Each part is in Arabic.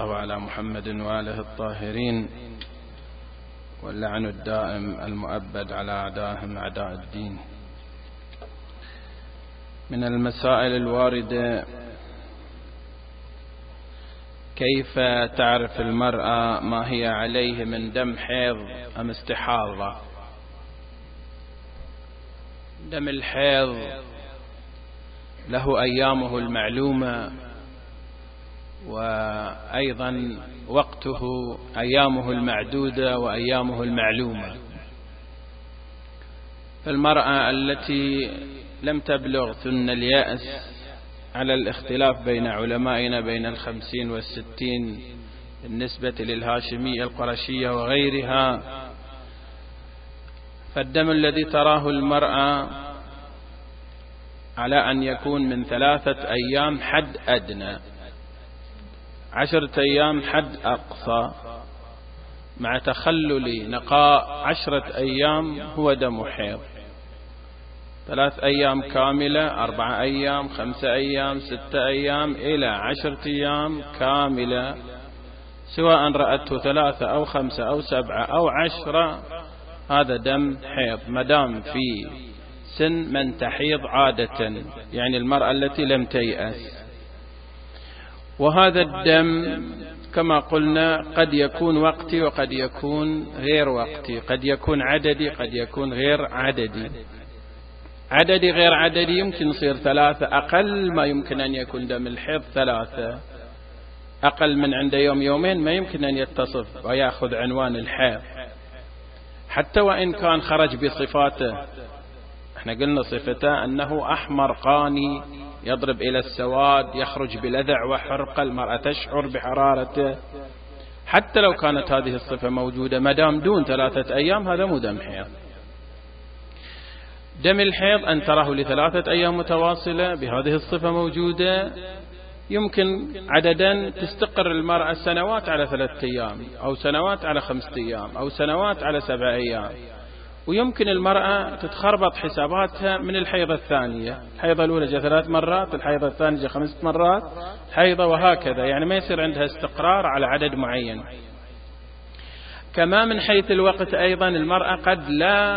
وعلى محمد وآله الطاهرين، واللعن الدائم المؤبد على أعدائهم أعداء الدين. من المسائل الواردة: كيف تعرف المرأة ما هي عليه من دم حيض أم استحاضة؟ دم الحيض له أيامه المعلومة، وأيضا وقته أيامه المعدودة وأيامه المعلومة. فالمرأة التي لم تبلغ سن اليأس على الاختلاف بين علمائنا بين 50 و60 بالنسبة للهاشمية القرشية وغيرها، فالدم الذي تراه المرأة على أن يكون من 3 أيام حد أدنى، 10 أيام حد أقصى، مع تخلل نقاء 10 أيام هو دم حيض. 3 أيام كاملة، 4 أيام، 5 أيام، 6 أيام، إلى 10 أيام كاملة، سواء رأته 3 أو 5 أو 7 أو 10، هذا دم حيض مدام في سن من تحيض عادة، يعني المرأة التي لم تيأس. وهذا الدم كما قلنا قد يكون وقتي وقد يكون غير وقتي، قد يكون عددي قد يكون غير عددي. عددي غير عددي يمكن يصير 3، أقل ما يمكن أن يكون دم الحيض 3، أقل من عنده يوم يومين ما يمكن أن يتصف ويأخذ عنوان الحيض، حتى وإن كان خرج بصفاته. احنا قلنا صفته أنه أحمر قاني يضرب إلى السواد، يخرج بلذع وحرقة، المرأة تشعر بحرارته. حتى لو كانت هذه الصفة موجودة مدام دون 3 أيام، هذا مو دم حيض. دم الحيض أن تراه ل3 أيام متواصلة بهذه الصفة موجودة، يمكن عددا تستقر المرأة سنوات على 3 أيام، أو سنوات على 5 أيام، أو سنوات على 7 أيام. ويمكن المرأة تتخربط حساباتها من الحيضة الثانية، الحيضة الأولى جاء 3 مرات، الحيضة الثانية جاء 5 مرات، حيضة وهكذا، يعني ما يصير عندها استقرار على عدد معين. كما من حيث الوقت أيضا المرأة قد لا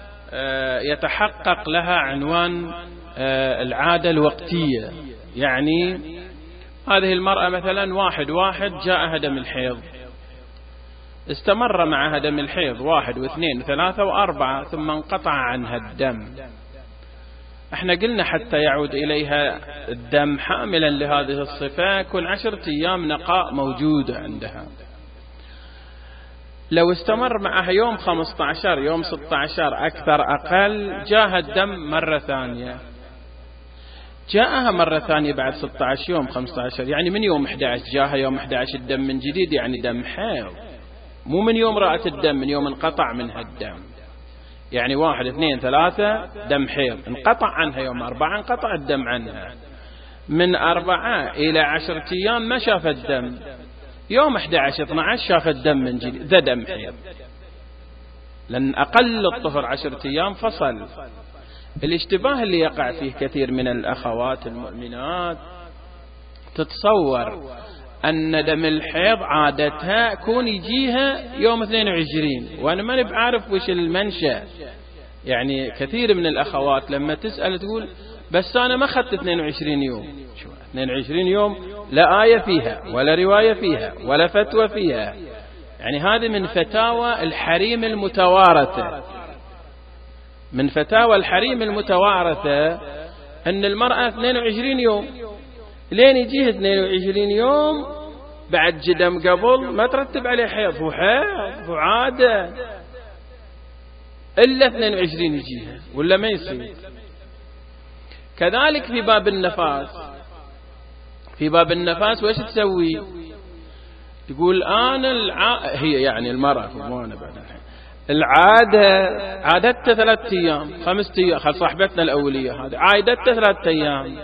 يتحقق لها عنوان العادة الوقتية، يعني هذه المرأة مثلا 1 جاءها دم الحيض، استمر معها دم الحيض 1 و2 و3 و4، ثم انقطع عنها الدم. احنا قلنا حتى يعود إليها الدم حاملا لهذه الصفة يكون 10 أيام نقاء موجودة عندها. لو استمر معها يوم 15 يوم 16 أكثر أقل، جاءها الدم مرة ثانية، جاءها مرة ثانية بعد 16 يوم 15، يعني من يوم 11 جاءها يوم 11 الدم من جديد، يعني دم حيض، مو من يوم رأت الدم، من يوم انقطع منها الدم. يعني 1 2 3 دم حيض، انقطع عنها يوم 4 انقطع الدم عنها، من 4 إلى 10 أيام ما شافت دم، يوم 11 12 شافت دم من جديد، ذا دم حيض، لأن أقل الطهر 10 أيام فصل. الاشتباه اللي يقع فيه كثير من الأخوات المؤمنات، تتصور أن دم الحيض عادتها يكون يجيها يوم 22، وأنا ما بعرف وش المنشأ. يعني كثير من الأخوات لما تسأل تقول بس أنا ما أخذت 22 يوم. 22 يوم لا آية فيها ولا رواية فيها ولا فتوى فيها، يعني هذه من فتاوى الحريم المتوارثة، من فتاوى الحريم المتوارثة أن المرأة 22 يوم، لين يجيه 22 يوم بعد جدم قبل ما ترتب عليه حيض، هو حيض هو عادة، إلا 22 يجيها ولا ما يصير. كذلك في باب النفاس، في باب النفاس وش تسوي؟ تقول أنا هي يعني المرأة العادة عادتها 3 أيام 5 أيام، خل صاحبتنا الأولية هذه عادتها 3 أيام،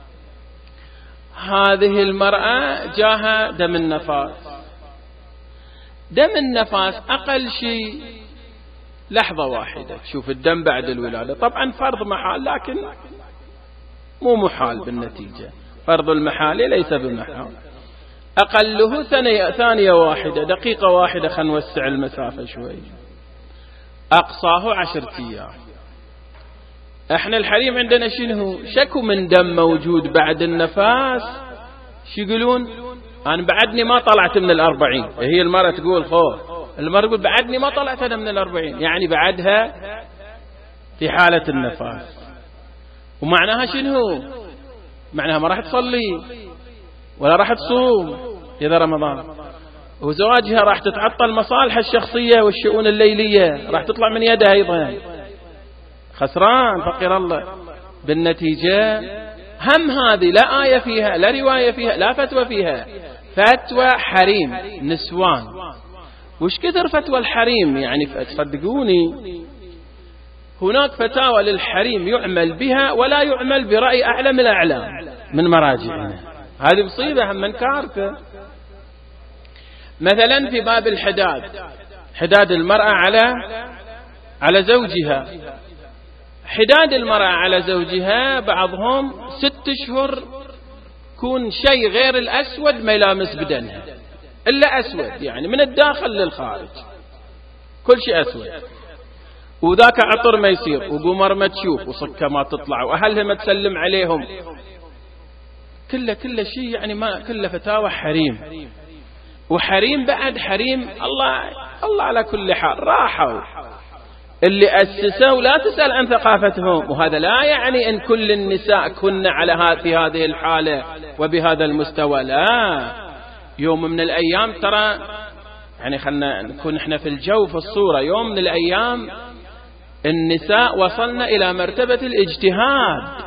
هذه المرأة جاها دم النفاس. دم النفاس أقل شيء لحظة واحدة تشوف الدم بعد الولادة، طبعا فرض محال لكن مو محال بالنتيجة، فرض المحال ليس بمحال. أقله ثانية واحدة، دقيقة واحدة، خلينا نوسع المسافة شوي. أقصاه 10 أيام. احنا الحريم عندنا شنو؟ شكو من دم موجود بعد النفاس. شو يقولون؟ أنا بعدني ما طلعت من 40. هي المرأة تقول المرأة تقول بعدني ما طلعت أنا من 40، يعني بعدها في حالة النفاس. ومعناها شنو؟ معناها ما راح تصلي ولا راح تصوم إذا رمضان، وزواجها راح تتعطل مصالحها الشخصية والشؤون الليلية، راح تطلع من يدها أيضا، خسران فقير الله. بالنتيجة هم هذه لا آية فيها، لا رواية فيها، لا فتوى فيها، فتوى حريم نسوان. وش كثر فتوى الحريم؟ يعني تصدقوني هناك فتاوى للحريم يعمل بها ولا يعمل برأي أعلم الأعلام من مراجعنا. هذه مصيبة هم من كارثة. مثلا في باب الحداد، حداد المرأة على زوجها. حداد المرأة على زوجها بعضهم 6 أشهر يكون شيء غير الأسود ما يلامس بدنها إلا أسود، يعني من الداخل للخارج كل شيء أسود، وذاك عطر ما يصير، وقمر ما تشوف، وصكة ما تطلع، وأهلها ما تسلم عليهم، كله شيء يعني ما كله فتاوى حريم. وحريم بعد حريم الله على كل حال راحوا اللي أسسوا، لا تسأل عن ثقافتهم. وهذا لا يعني أن كل النساء كن في هذه الحالة وبهذا المستوى، لا. يوم من الأيام ترى يعني خلنا نكون احنا في الجو في الصورة، يوم من الأيام النساء وصلنا إلى مرتبة الاجتهاد،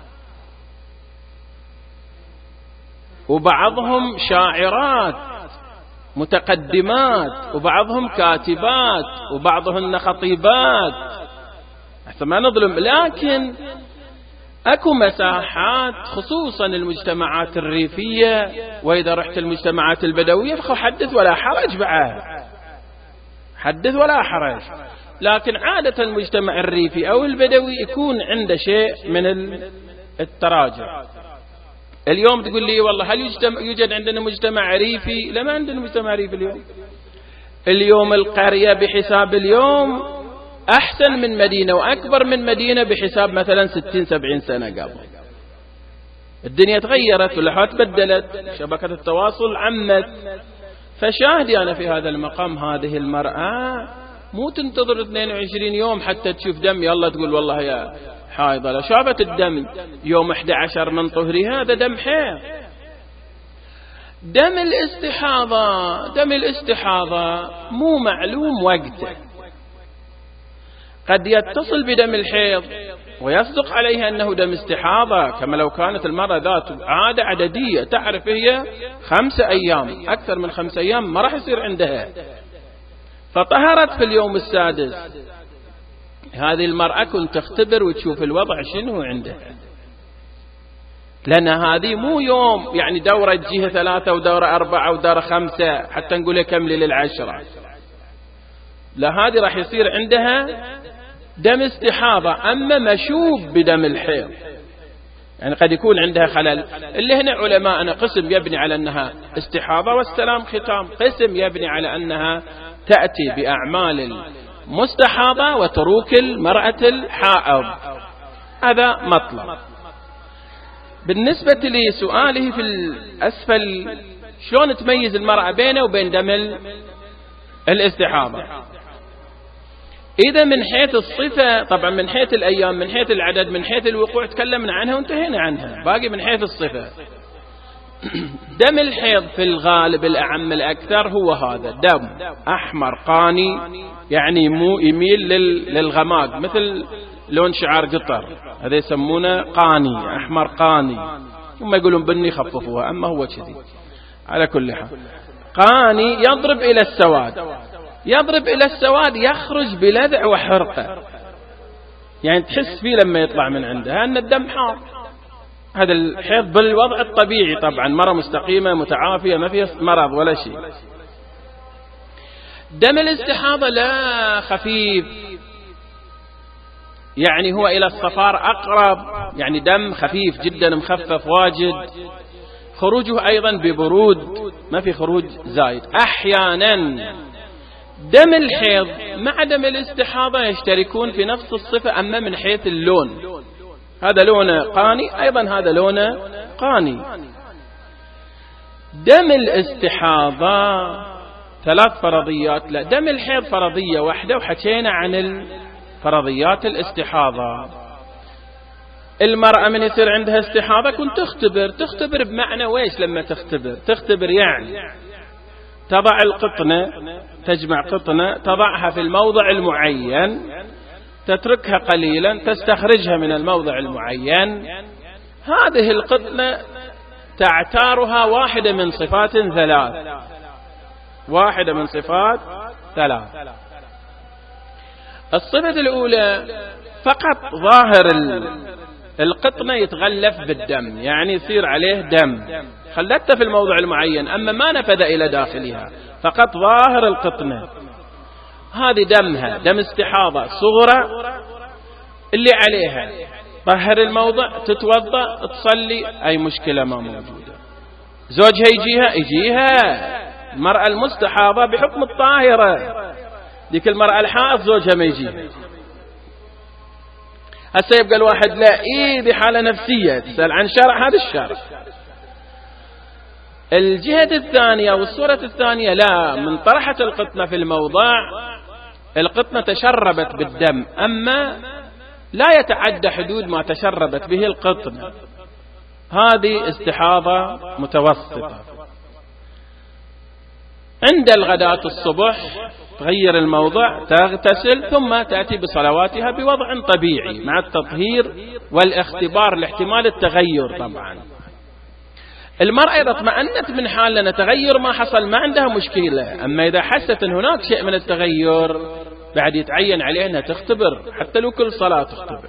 وبعضهم شاعرات متقدمات، وبعضهم كاتبات، وبعضهن خطيبات، حتى ما نظلم. لكن اكو مساحات خصوصا المجتمعات الريفية، واذا رحت المجتمعات البدوية فحدث ولا حرج، بعد حدث ولا حرج. لكن عادة المجتمع الريفي او البدوي يكون عنده شيء من التراجع. اليوم تقول لي والله هل يوجد عندنا مجتمع ريفي؟ لا، ما عندنا مجتمع ريفي اليوم القرية بحساب اليوم أحسن من مدينة وأكبر من مدينة بحساب مثلا 60-70 سنة قبل. الدنيا تغيرت والحياة تبدلت، شبكة التواصل عمت. فشاهدي أنا في هذا المقام هذه المرأة مو تنتظر 22 يوم حتى تشوف دم يلا تقول والله يا حائضة. لو شافت الدم يوم 11 من طهرها هذا دم حيض. دم الاستحاضة مو معلوم وقته، قد يتصل بدم الحيض ويصدق عليها أنه دم استحاضة، كما لو كانت المرأة ذات عادة عددية تعرف هي 5 أيام، أكثر من 5 أيام ما راح يصير عندها، فطهرت في اليوم السادس. هذه المرأة كنت تختبر وتشوف الوضع شنو عندها، لأن هذه مو يوم يعني دورة تجيها 3 ودورة 4 ودورة 5 حتى نقول كملي لل10. لا، هذه راح يصير عندها دم استحاضة، أما مشوب بدم الحيض، يعني قد يكون عندها خلل. اللي هنا علماءنا قسم يبني على أنها استحاضة والسلام ختام، قسم يبني على أنها تأتي بأعمال مستحاضة وتروك المرأة الحائض. هذا مطلب. بالنسبة لسؤاله في الأسفل شلون تميز المرأة بينه وبين دم الاستحاضة؟ إذا من حيث الصفة طبعا، من حيث الأيام، من حيث العدد، من حيث الوقوع تكلمنا عنها وانتهينا عنها، باقي من حيث الصفة. دم الحيض في الغالب الأعم الأكثر هو هذا دم أحمر قاني، يعني مو يميل للغماق مثل لون شعار قطر، هذا يسمونه قاني، أحمر قاني، ثم يقولون بني خففوها، أما هو كذي. على كل حال قاني يضرب إلى السواد، يضرب إلى السواد يخرج بلذع وحرقة، يعني تحس فيه لما يطلع من عندها أن الدم حار. هذا الحيض بالوضع الطبيعي طبعا، مرة مستقيمة متعافية ما فيها مرض ولا شيء. دم الاستحاضة لا، خفيف، يعني هو إلى الصفار أقرب، يعني دم خفيف جدا مخفف واجد، خروجه أيضا ببرود، ما في خروج زايد. أحيانا دم الحيض مع دم الاستحاضة يشتركون في نفس الصفة، أما من حيث اللون، هذا لونه قاني أيضا هذا لونه قاني. دم الاستحاضة 3 فرضيات، لا دم الحيض فرضية واحدة، وحكينا عن الفرضيات الاستحاضة. المرأة من يصير عندها استحاضة كنت تختبر بمعنى ويش لما تختبر يعني تضع القطنة، تجمع قطنة تضعها في الموضع المعين، تتركها قليلا، تستخرجها من الموضع المعين. هذه القطنة تعتارها واحدة من صفات 3، واحدة من صفات 3. الصفة الأولى فقط ظاهر القطنة يتغلف بالدم، يعني يصير عليه دم، خلتها في الموضع المعين أما ما نفذ إلى داخلها، فقط ظاهر القطنة. هذه دمها دم استحاضة صغرى اللي عليها، طهر الموضع، تتوضأ، تصلي، أي مشكلة ما موجودة. زوجها يجيها المرأة المستحاضة بحكم الطاهرة، ذيك المرأة الحائض زوجها ما يجيها. هسه يبقى الواحد لا بحالة نفسية تسأل عن شرع، هذا الشرع. الجهة الثانية والصورة الثانية لا، من طرحت القطنة في الموضع القطنة تشربت بالدم، أما لا يتعدى حدود ما تشربت به القطنة، هذه استحاضة متوسطة. عند الغداة الصبح تغير الموضع، تغتسل، ثم تأتي بصلواتها بوضع طبيعي مع التطهير والاختبار لاحتمال التغير. طبعا المرأة إذا اطمأنت من حال لأن تغير ما حصل ما عندها مشكلة، أما إذا حست أن هناك شيء من التغير بعد يتعين عليها أنها تختبر، حتى لو كل صلاة تختبر.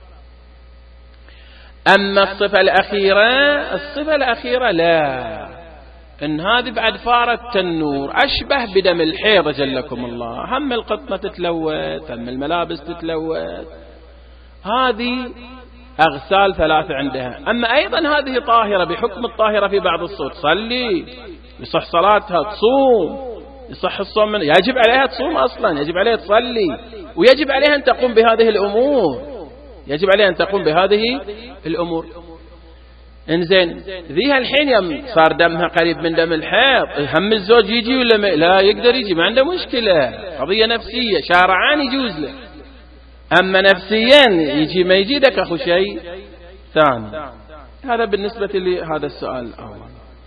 أما الصفة الأخيرة لا، إن هذه بعد فارت التنور، أشبه بدم الحيض جلكم الله، هم القطنة تتلوث، هم الملابس تتلوث، هذه أغسال 3 عندها. أما أيضا هذه طاهرة بحكم الطاهرة في بعض الصوت، تصلي، يصح صلاتها، تصوم، يصح الصوم من، يجب عليها تصوم أصلا، يجب عليها تصلي، ويجب عليها أن تقوم بهذه الأمور، يجب عليها أن تقوم بهذه الأمور. انزين ذيها الحين يوم صار دمها قريب من دم الحيض، هم الزوج يجي ولا لا يقدر يجي، ما عنده مشكلة، قضية نفسية، شارعان يجوز له. أما نفسيا يجي ما يجي لك أخو شيء ثاني. هذا بالنسبة لهذا السؤال الأول.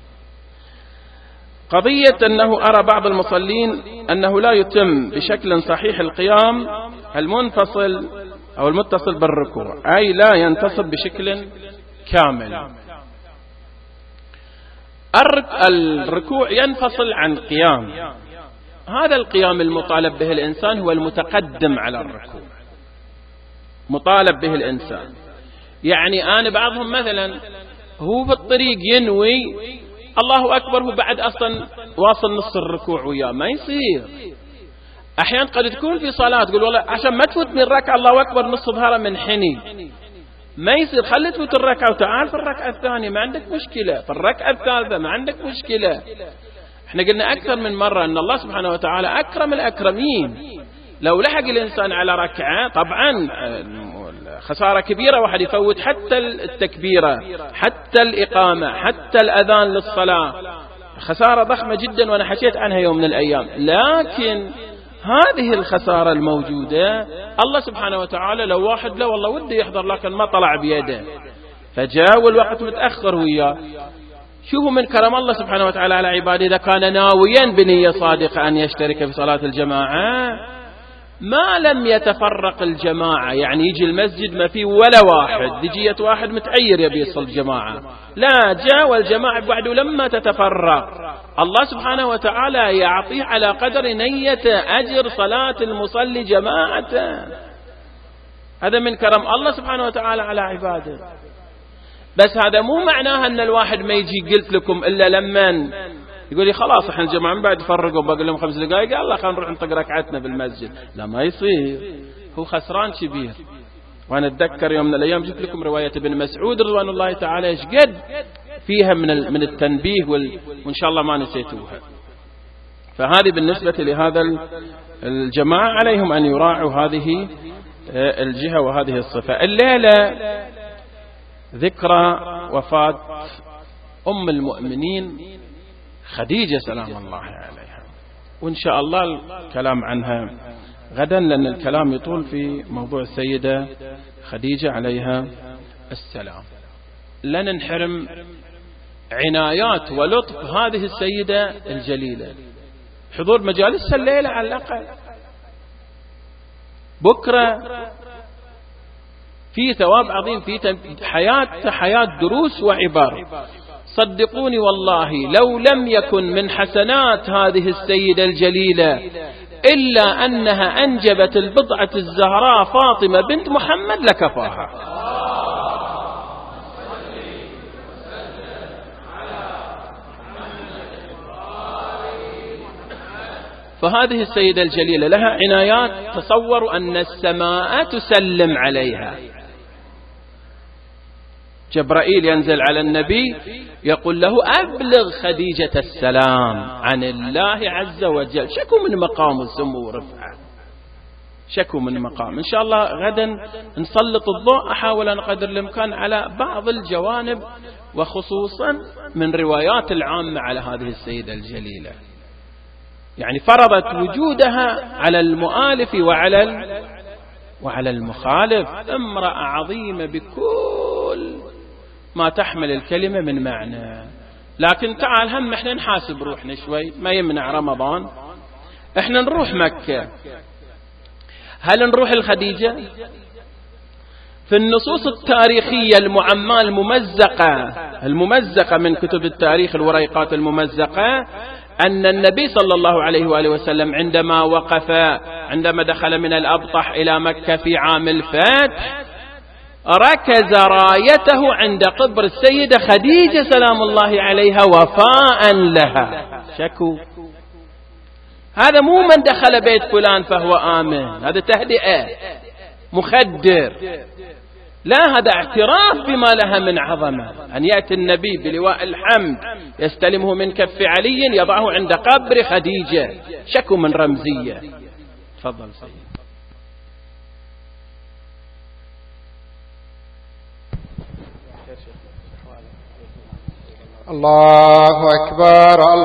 قضية أنه أرى بعض المصلين أنه لا يتم بشكل صحيح القيام المنفصل أو المتصل بالركوع، أي لا ينتصب بشكل كامل. الركوع ينفصل عن القيام، هذا القيام المطالب به الإنسان هو المتقدم على الركوع، مطالب به الإنسان. يعني أنا بعضهم مثلا هو في الطريق ينوي الله أكبر، هو بعد أصلا واصل نص الركوع وياه، ما يصير. أحيانا قد تكون في صلاة تقول والله عشان ما تفوت من الركعة الله أكبر نص ظهره من حني، ما يصير، خلي تفوت الركعة وتعال في الركعة الثانية ما عندك مشكلة، في الركعة الثالثة ما عندك مشكلة. احنا قلنا أكثر من مرة أن الله سبحانه وتعالى أكرم الأكرمين، لو لحق الإنسان على ركعة طبعا خسارة كبيرة، واحد يفوت حتى التكبيرة، حتى الإقامة، حتى الأذان للصلاة، خسارة ضخمة جدا، وأنا حكيت عنها يوم من الأيام. لكن هذه الخسارة الموجودة الله سبحانه وتعالى لو واحد لا والله وده يحضر لكن ما طلع بيده فجاء والوقت متأخر وياه، شوفوا من كرم الله سبحانه وتعالى على عباده، إذا كان ناويا بنية صادقة أن يشترك في صلاة الجماعة ما لم يتفرق الجماعة، يعني يجي المسجد ما فيه ولا واحد، يجي واحد متعير يبي يصل الجماعة، لا جاء والجماعة بعد لما تتفرق الله سبحانه وتعالى يعطيه على قدر نية أجر صلاة المصلي جماعة. هذا من كرم الله سبحانه وتعالى على عباده. بس هذا مو معناها أن الواحد ما يجي قلت لكم إلا لمن يقول لي خلاص احنا الجماعة من بعد فرقوا بقول لهم 5 دقائق الله خلينا نروح نطق ركعتنا بالمسجد، لا ما يصير، هو خسران كبير. وانا اتذكر يوم من الايام جبت لكم رواية ابن مسعود رضوان الله تعالى ايش قد فيها من التنبيه وإن شاء الله ما نسيتوها. فهذه بالنسبة لهذا الجماعة عليهم أن يراعوا هذه الجهة وهذه الصفة. الليلة ذكرى وفاة أم المؤمنين خديجة سلام الله عليها، وإن شاء الله الكلام عنها غدا، لأن الكلام يطول في موضوع السيدة خديجة عليها السلام. لا ننحرم عنايات ولطف هذه السيدة الجليلة. حضور مجالس الليلة على الأقل، بكرة في ثواب عظيم، في حياة دروس وعبارة. صدقوني والله لو لم يكن من حسنات هذه السيدة الجليلة إلا أنها أنجبت البضعة الزهراء فاطمة بنت محمد لكفاها. فهذه السيدة الجليلة لها عنايات، تصوروا أن السماء تسلم عليها. جبرائيل ينزل على النبي يقول له أبلغ خديجة السلام عن الله عز وجل. شكو من مقام السمو ورفعه، شكو من مقام. إن شاء الله غدا نسلط الضوء، أحاول أن قدر الإمكان على بعض الجوانب، وخصوصا من روايات العامة على هذه السيدة الجليلة، يعني فرضت وجودها على المؤالف وعلى المخالف. امرأة عظيمة بكل ما تحمل الكلمة من معنى. لكن تعال هم احنا نحاسب روحنا شوي، ما يمنع رمضان احنا نروح مكة. هل نروح الخديجة؟ في النصوص التاريخية المعماة الممزقة من كتب التاريخ، الوريقات الممزقة، أن النبي صلى الله عليه وآله وسلم عندما دخل من الأبطح إلى مكة في عام الفتح ركز رايته عند قبر السيدة خديجة سلام الله عليها وفاء لها. شكو هذا مو من دخل بيت فلان فهو آمن، هذا تهدئة مخدر، لا، هذا اعتراف بما لها من عظمة. أن يأتي النبي بلواء الحمد يستلمه من كف علي يضعه عند قبر خديجة. شكو من رمزية. تفضل سيد. الله أكبر.